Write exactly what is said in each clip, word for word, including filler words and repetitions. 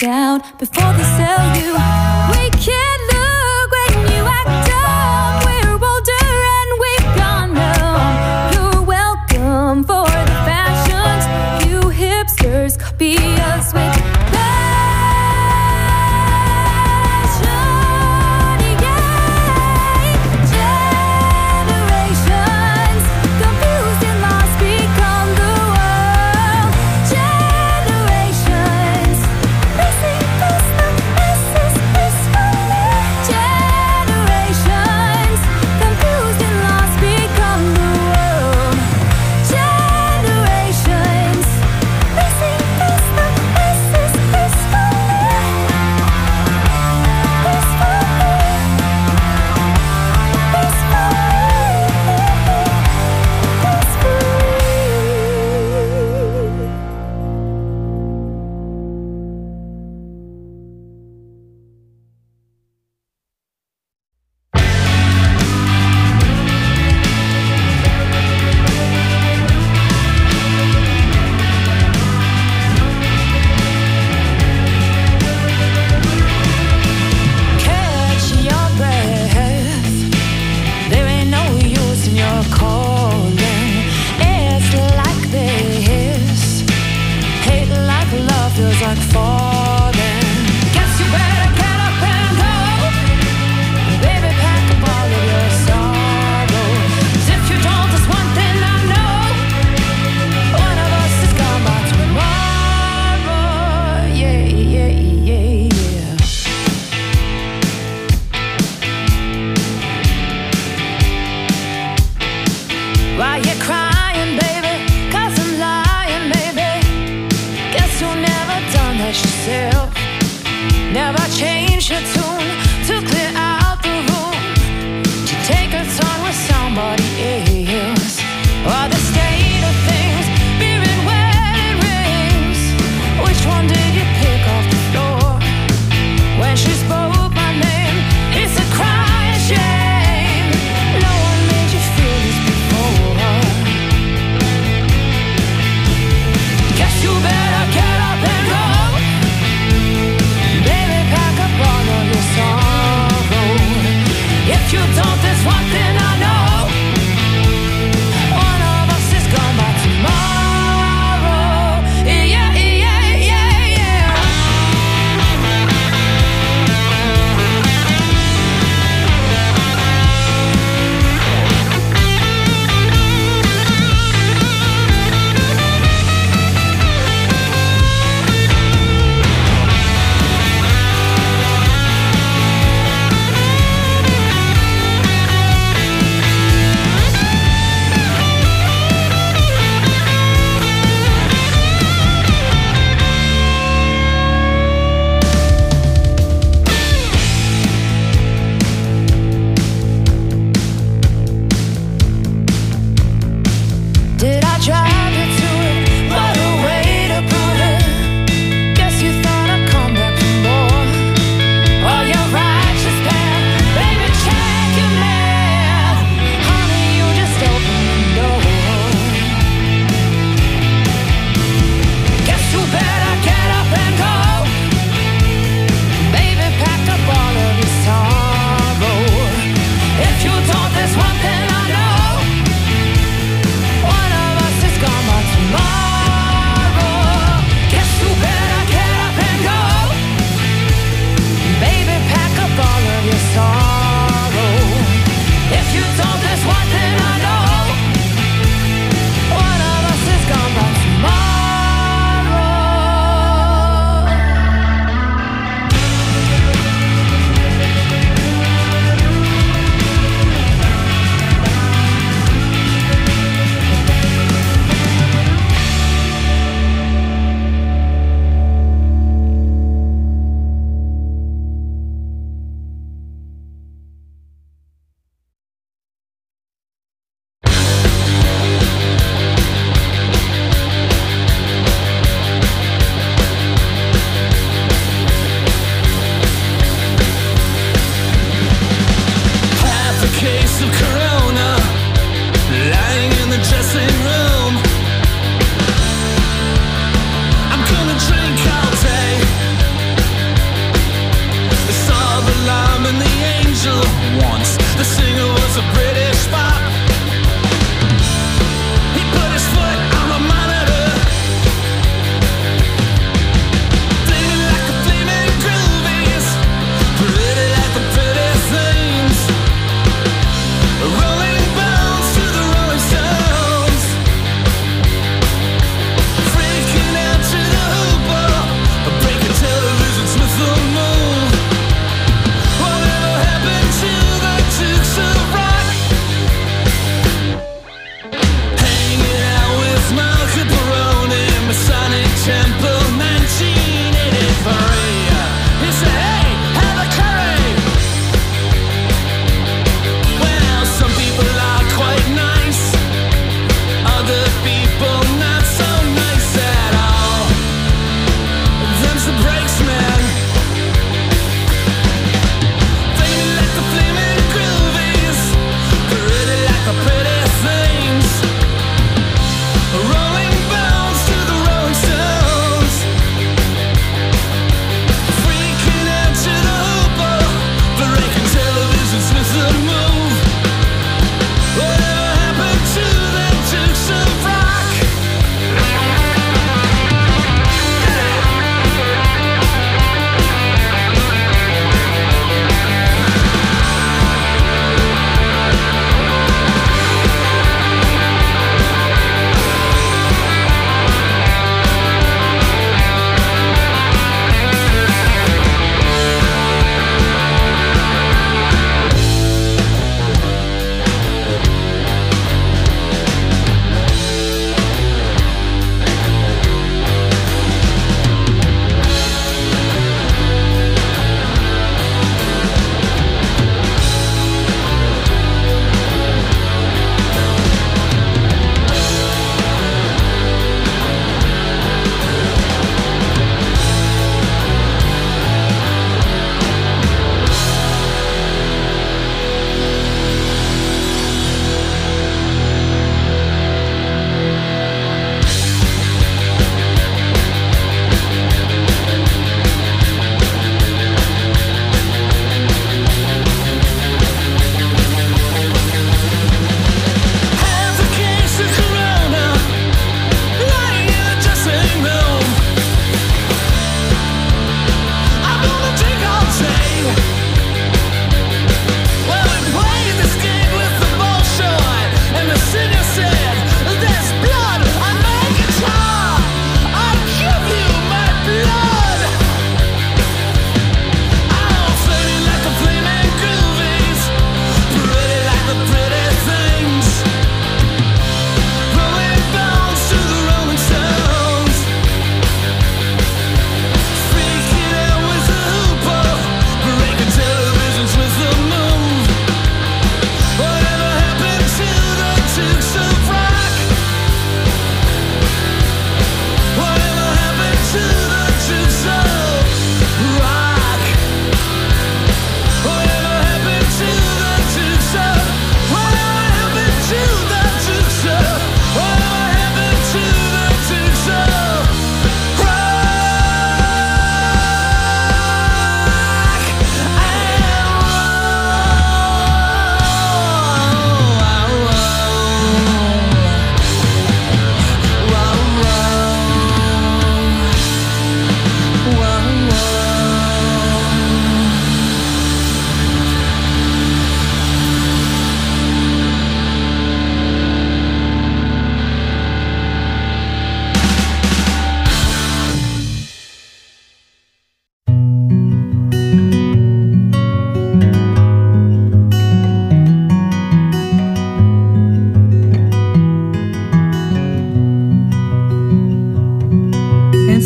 down before they sell you. We can't look when you act dumb. We're older and we've gone numb. You're welcome for the fashions. You hipsters copy us with This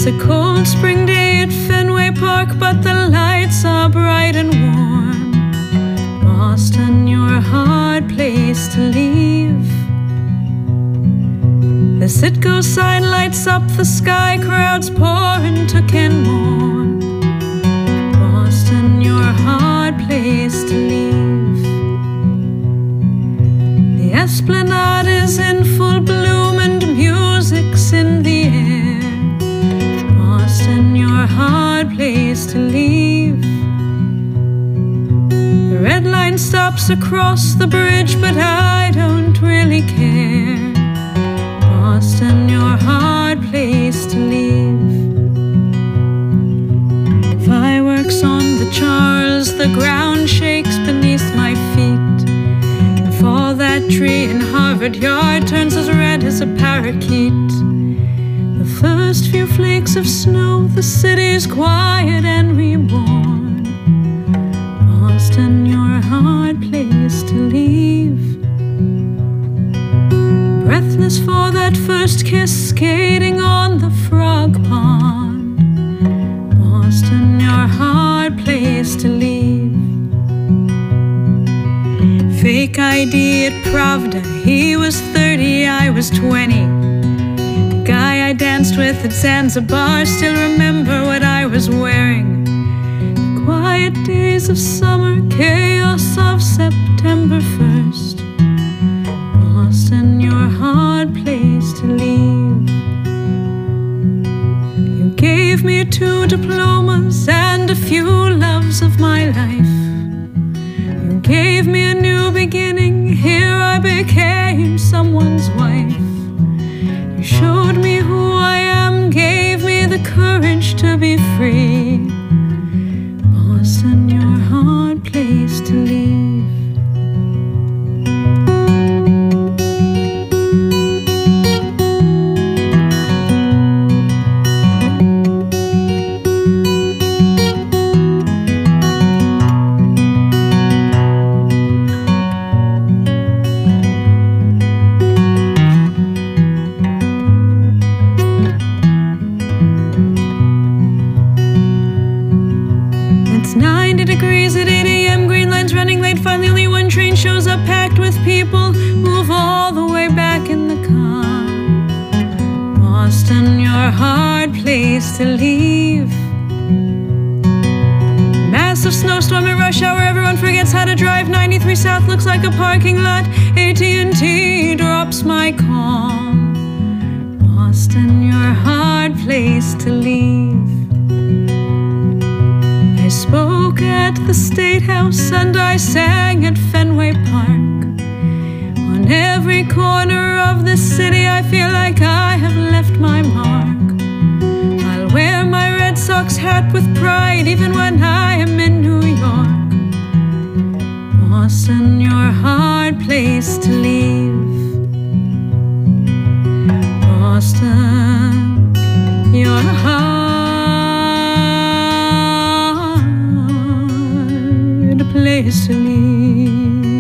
It's a cold spring day at Fenway Park, but the lights are bright and warm. Boston, you're a hard place to leave. The Citgo sign lights up the sky, crowds pour into Kenmore. Boston, you're a hard place to leave. The Esplanade is in full bloom and music's in the air. Boston, you're a hard place to leave. The red line stops across the bridge, but I don't really care. Boston, you're a hard place to leave. Fireworks on the Charles, the ground shakes beneath my feet. And fall that tree in Harvard Yard turns as red as a parakeet. The first few flakes of snow, the city's quiet and reborn. Boston, you're a hard place to leave. Breathless for that first kiss, skating on the frog pond. Boston, you're a hard place to leave. Fake I D at Pravda, he was thirty, I was twenty. The guy I danced with at Zanzibar still remember what I was wearing. The quiet days of summer, chaos of September first. Boston, you're a hard place to leave. You gave me two diplomas and a few loves of my life. You gave me a new beginning, here I became someone's wife. You showed me who I am, gave me the courage to be free. Boston, you're a hard place to leave. Shows up packed with people, move all the way back in the car. Boston, you're a hard place to leave. Massive snowstorm at rush hour, everyone forgets how to drive. ninety-three South looks like a parking lot. A T and T drops my call. Boston, you're a hard place to leave. I spoke at the State House and I sang at Fenway Park. On every corner of this city I feel like I have left my mark. I'll wear my Red Sox hat with pride even when I am in New York. Boston, you're a hard place to leave. Boston, you're a hard place to leave.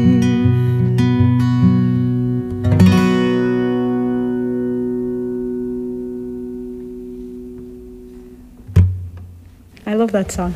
I love that song.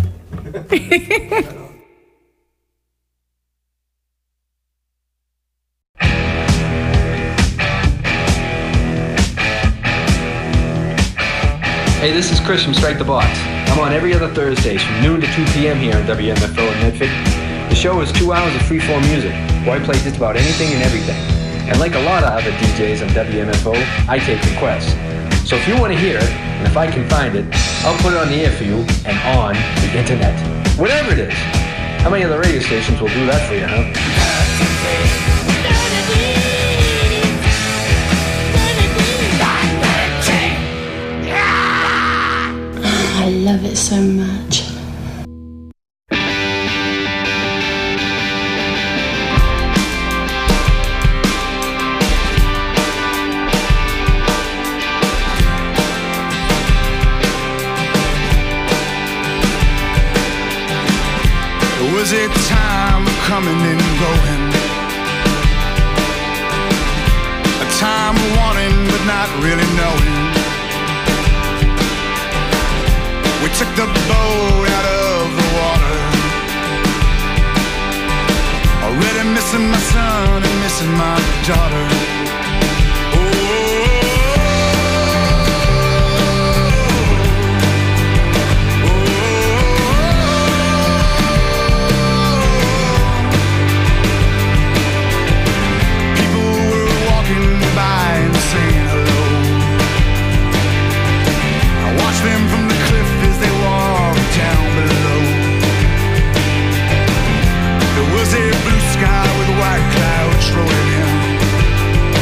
Hey, this is Chris from Strike the Box. I'm on every other Thursdays from noon to two p m here on W M F O in Medford. The show is two hours of freeform music, where I play just about anything and everything. And like a lot of other D Js on W M F O, I take requests. So if you want to hear it, and if I can find it, I'll put it on the air for you and on the internet. Whatever it is. How many other radio stations will do that for you, huh? I love it so much. Was it time of coming and going? A time of wanting but not really knowing. took the boat out of the water. Already missing my son and missing my daughter. Them from the cliff as they walked down below. There was a blue sky with white clouds rolling in.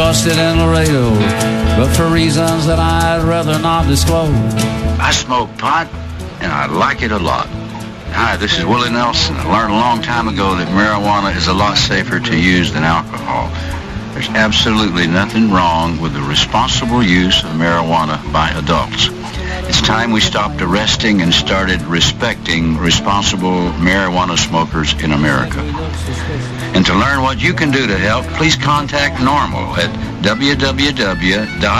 busted in Laredo, but for reasons that I'd rather not disclose. I smoke pot, and I like it a lot. Hi, this is Willie Nelson. I learned a long time ago that marijuana is a lot safer to use than alcohol. There's absolutely nothing wrong with the responsible use of marijuana by adults. It's time we stopped arresting and started respecting responsible marijuana smokers in America. And to learn what you can do to help, please contact NORML at w w w dot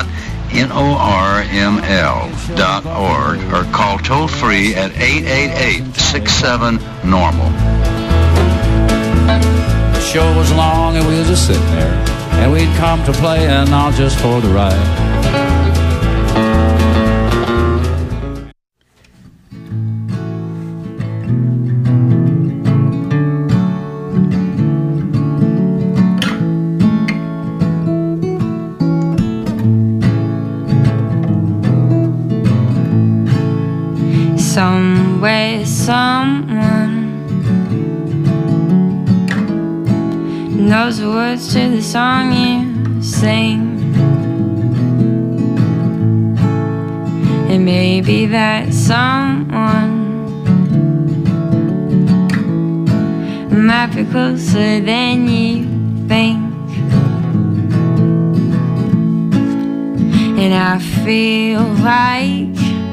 norml dot org or call toll-free at eight eight eight, six seven, normal. The show was long and we was just sitting there, and we'd come to play and not just for the ride. Somewhere, someone knows the words to the song you sing. And maybe that someone might be closer than you think. And I feel like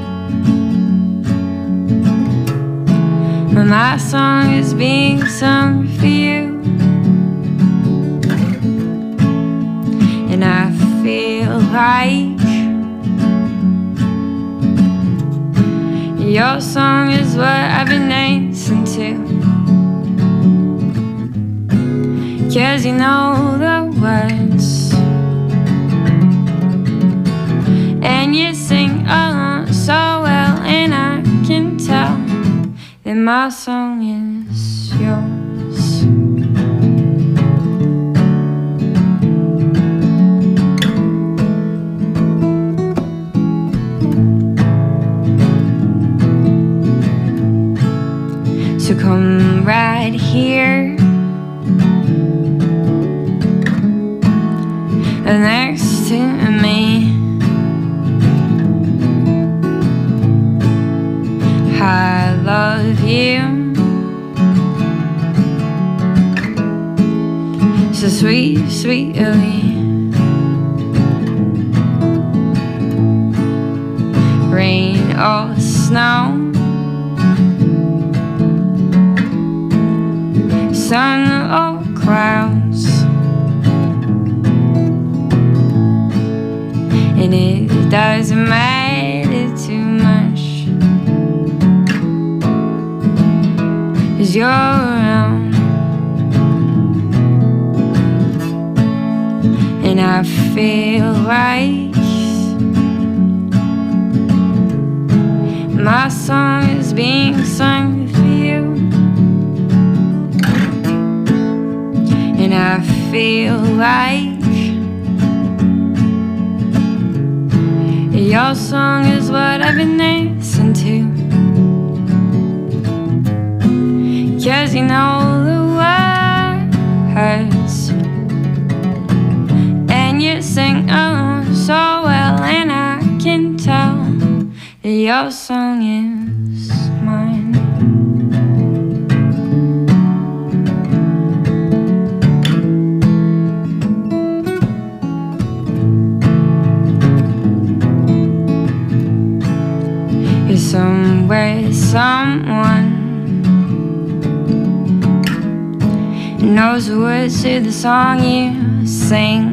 my song is being sung for you, and I feel like your song is what I've been dancing to. 'Cause you know the words, and you sing along so well, and I can tell that my song is yours. So come right here next to me. I love you, so sweet, sweet of you. Rain or snow, sun or clouds, and it doesn't matter too much, 'cause you're around. And I feel like my song is being sung for you, and I feel like your song is what I've been dancing to. 'Cause you know the words, and you sing along so well, and I can tell that your song is mine. You're somewhere, someone knows the words to the song you sing.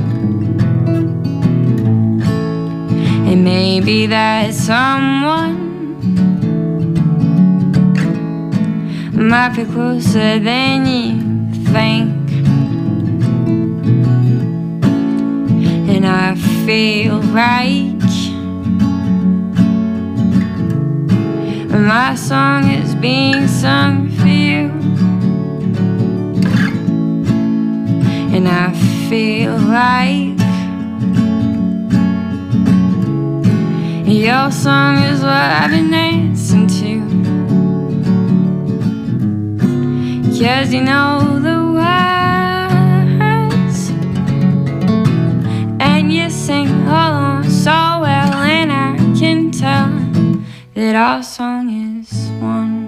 And maybe that someone might be closer than you think. And I feel like my song is being sung for you, and I feel like your song is what I've been dancing to. 'Cause you know the words, that our song is one.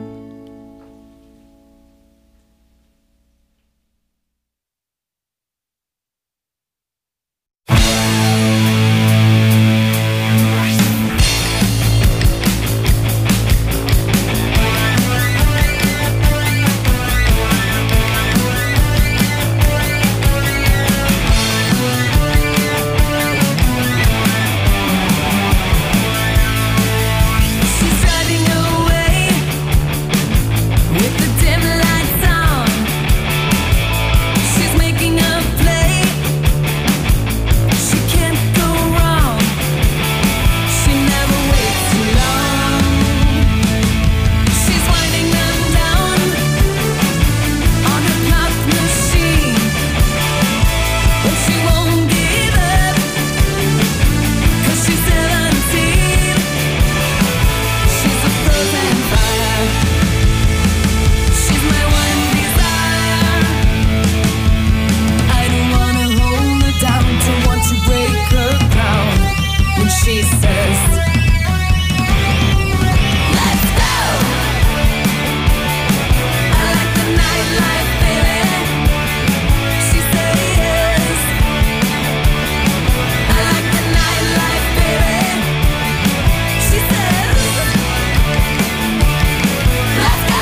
She's driving away with the dim lights on. She's making a play. She can't go wrong. She never waits too long. She's winding them down on her clock machine, but she won't give up 'cause she's seventeen. She's a frozen fire. She's my one desire. I don't wanna hold her down, don't want to break her crown. When she says, let's go, I like the nightlife, baby. She says, I like the nightlife, baby. She says, let's go.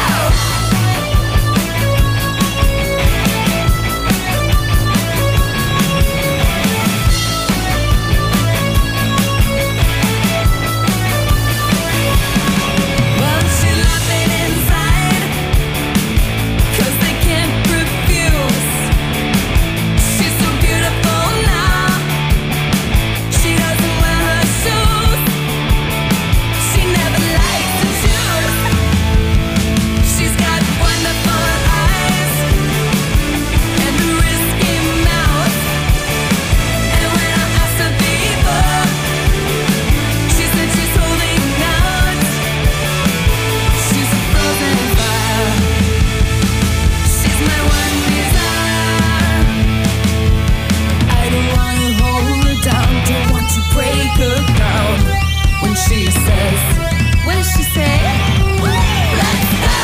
Well, she's laughing inside 'cause they can't refuse. She's so beautiful now. She doesn't wear her shoes. She never likes to choose. She's got wonderful eyes and a risky mouth. And when I asked her before, she said she's holding out. She's a frozen fire. She's my one desire. I don't wanna hold her down, don't want to break her down. When she says, what does she say? Let's go.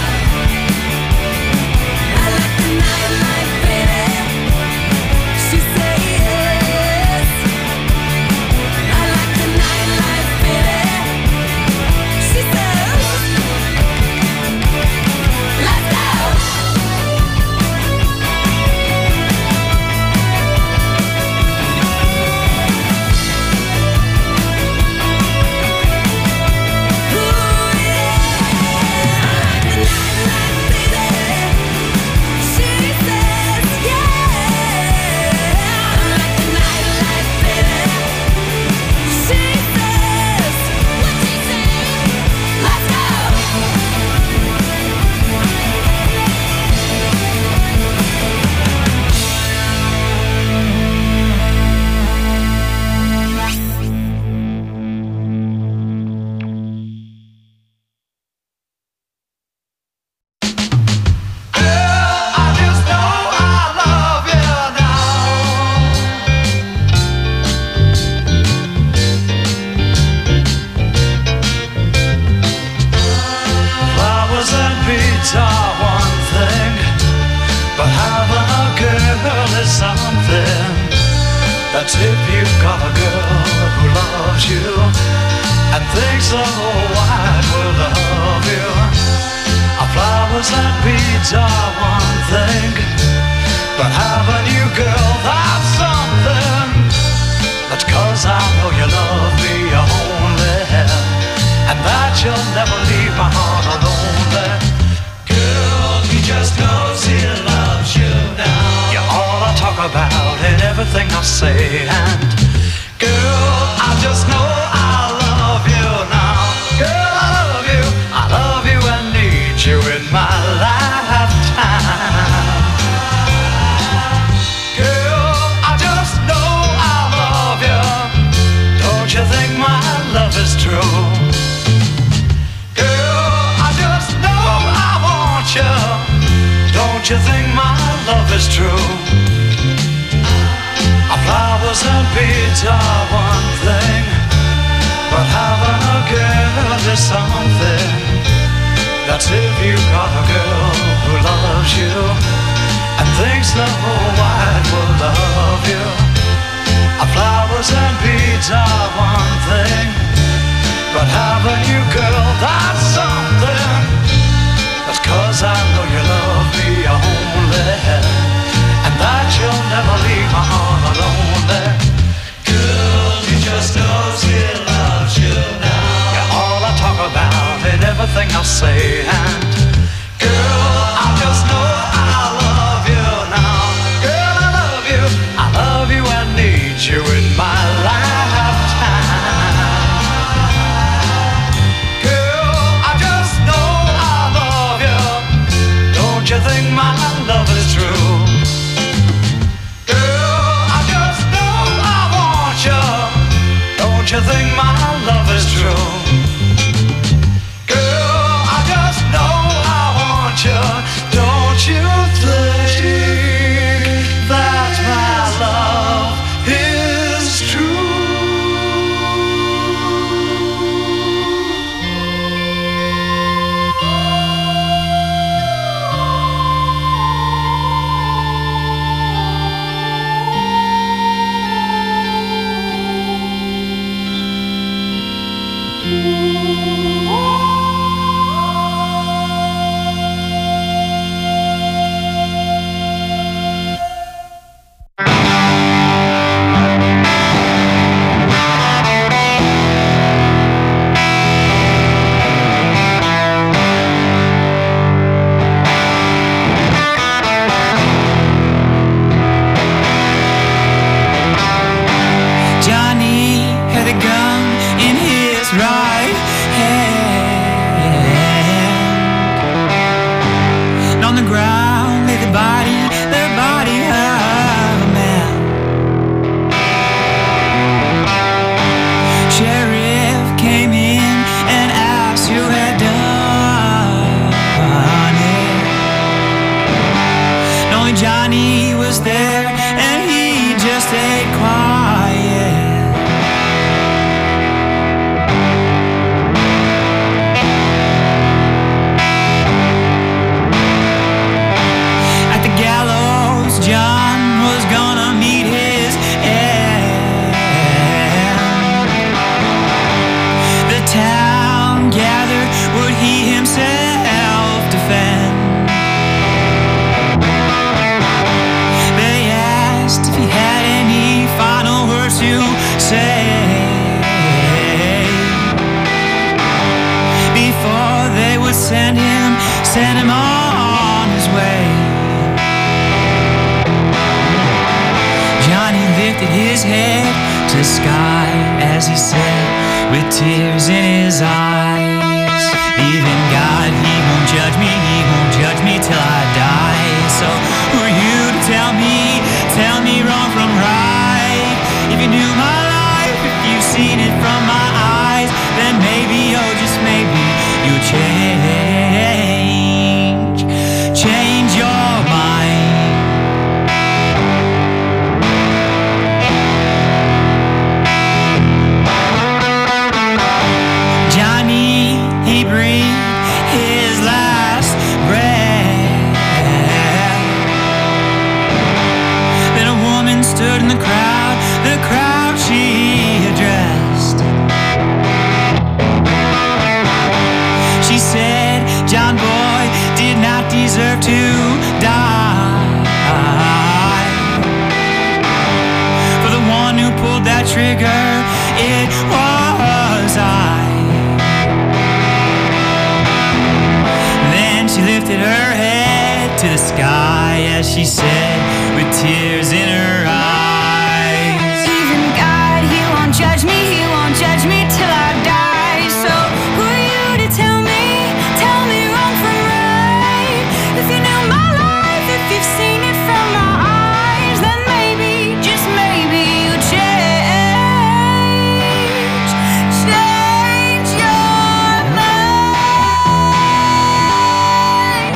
I like the nightlife, baby. She says, I like the nightlife, baby. She says, let's go. Ooh, yeah. I like the nightlife, baby. She says, yeah. I like the nightlife, baby. She says, what she say? Let's go. I just know I love you now. Flowers and beads are one thing, but having a girl is something. That's if you've got a girl who loves you and thinks the whole wide world of you. Our flowers and beads are one thing, but having you, girl, that's something. That's 'cause I know you love me only, and that you'll never leave my heart lonely. Girl, he just knows he loves you now. You're all I talk about in everything I say, and girl, I just know I love you now. Girl, I love you, I love you and need you in my lifetime. Girl, I just know I love you. Don't you think my love is true? Girl, I just know I want you. Don't you think my love is true? Our flowers and beads are one thing, but having a girl girl is something. That's if you got a girl who loves you and thinks the whole wide world love you. Flowers and beads are one thing, but having you, girl, that's something. That's 'cause I know you love me only, and that you'll never leave my heart alone. Girl, you just know he loves you now. You're all I talk about and everything I say, and girl, I just know I love you now. Girl, I love you, I love you and need you in my lifetime. Girl, I just know I love you. Don't you think my love is true? Girl, I just know I want you. Don't you think my love is true? Girl, I just know I want you. Don't you think that my love is true? Send him, send him on his way. Johnny lifted his head to the sky as he said, with tears in his eyes, even God, he won't judge me, he won't judge me till I die. So who are you to tell me, tell me wrong from right? If you knew my life, if you've seen it from my eyes, then maybe, oh just maybe, you'll change, change your mind. Johnny, he breathed his last breath. Then a woman stood in the crowd, the crowd she addressed. She said, John boy did not deserve to die. For the one who pulled that trigger, it was I. Then she lifted her head to the sky as she said, with tears in her eyes, Even God, he won't judge me, he won't judge me till I die. So who are you to tell me, tell me wrong from right? If you knew my life, if you've seen it from my eyes, then maybe, just maybe, you change, change your mind.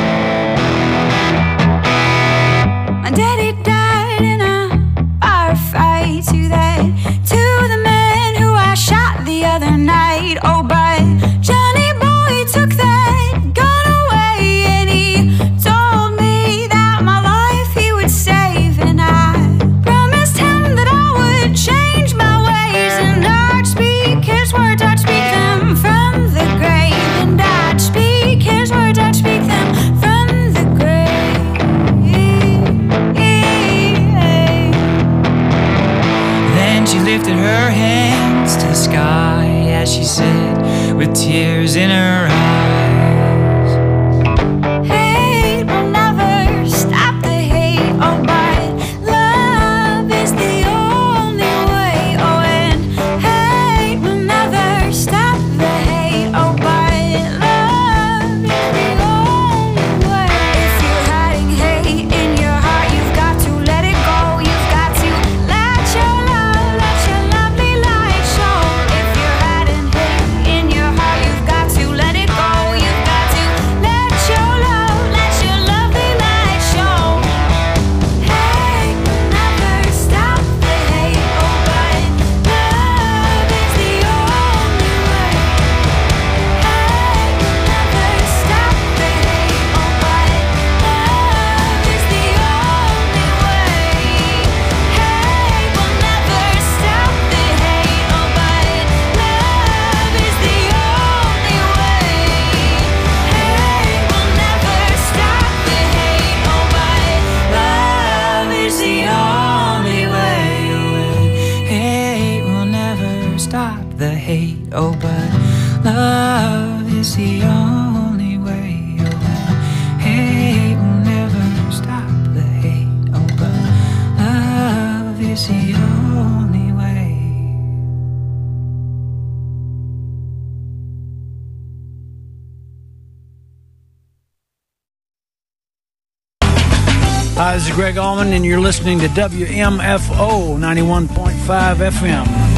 My daddy died in a firefight. To that, to the man who I shot the other night. Oh, by lifted her hands to the sky as she said, with tears in her eyes, Hate will never stop the hate, oh, but love is the only way. Oh, and hate will never stop the hate, oh, but love is the only way. If you're hiding hate in your heart, you've got to let it go. You've got to let your love, let your lovely light show. If you're hiding hate in your heart, you've got to let it go. You've got to let your love, let your lovely light show. Hate will never stop the hate, oh, but love is the only way. Hate will never stop the hate, oh, but love is the only way. Hate will never stop the hate, oh, but love is the only way. Hate will never stop the hate, oh, but love is the only way. hate will never stop the hate, oh, but love is the only way. Oh, hate will never stop the hate, oh, but love is the only way. Hi, this is Greg Allman, and you're listening to W M F O ninety-one point five F M.